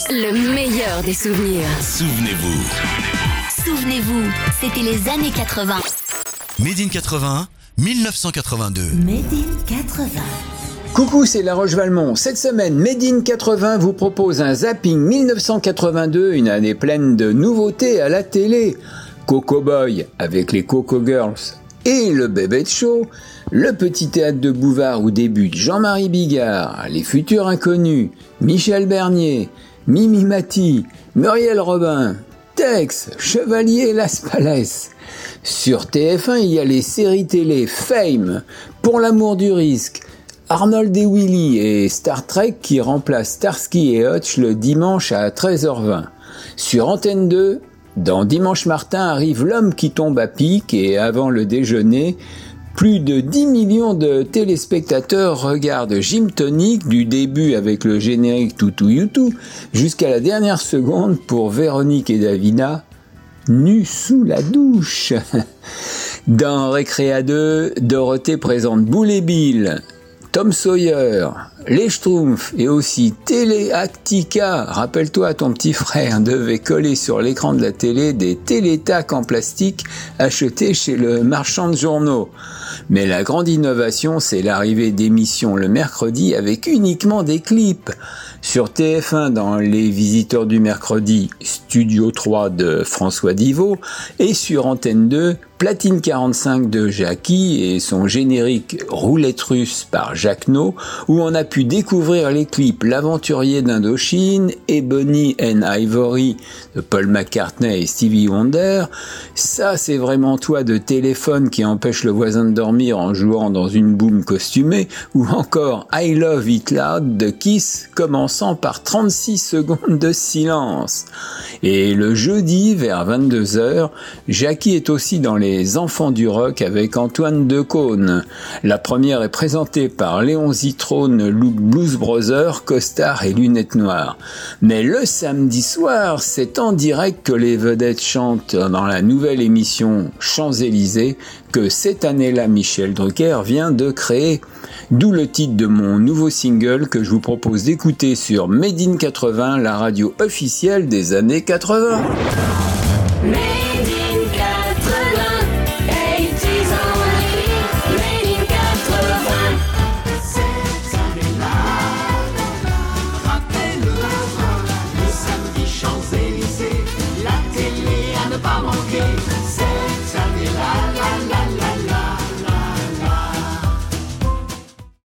Le meilleur des souvenirs. Souvenez-vous, c'était les années 80. Made in 80, 1982. Made in 80. Coucou, c'est La Roche-Valmont. Cette semaine, Made in 80 vous propose un zapping 1982, une année pleine de nouveautés à la télé. Coco Boy avec les Coco Girls et le Bébé Show, le petit théâtre de Bouvard où débute Jean-Marie Bigard, les futurs inconnus, Michel Bernier, Mimi Mati, Muriel Robin, Tex, Chevalier Las Palais. Sur TF1, il y a les séries télé Fame, Pour l'amour du risque, Arnold et Willy et Star Trek qui remplacent Starsky et Hutch le dimanche à 13h20. Sur Antenne 2, dans Dimanche Martin arrive l'homme qui tombe à pic et avant le déjeuner, plus de 10 millions de téléspectateurs regardent Gym Tonic du début avec le générique Toutou Youtou jusqu'à la dernière seconde pour Véronique et Davina, nus sous la douche. Dans Récréa 2, Dorothée présente Boule et Bill, Tom Sawyer, les Schtroumpfs et aussi Téléactica. Rappelle-toi, ton petit frère devait coller sur l'écran de la télé des télétacs en plastique achetés chez le marchand de journaux. Mais la grande innovation, c'est l'arrivée d'émissions le mercredi avec uniquement des clips. Sur TF1, dans Les Visiteurs du mercredi, Studio 3 de François Divot, et sur Antenne 2, Platine 45 de Jackie et son générique Roulette russe par Jacques No, où on a pu découvrir les clips L'Aventurier d'Indochine, Ebony and Ivory de Paul McCartney et Stevie Wonder. Ça, c'est vraiment toi de téléphone qui empêche le voisin de dormir en jouant dans une boum costumée, ou encore I Love It Loud de Kiss, commençant par 36 secondes de silence. Et le jeudi, vers 22h, Jackie est aussi dans Les Enfants du Rock avec Antoine Decaune. La première est présentée par Léon Zitrone, look Blues Brothers, costard et lunettes noires. Mais le samedi soir, c'est en direct que les vedettes chantent dans la nouvelle émission Champs-Élysées que cette année-là Michel Drucker vient de créer. D'où le titre de mon nouveau single que je vous propose d'écouter sur Made in 80, la radio officielle des années 80.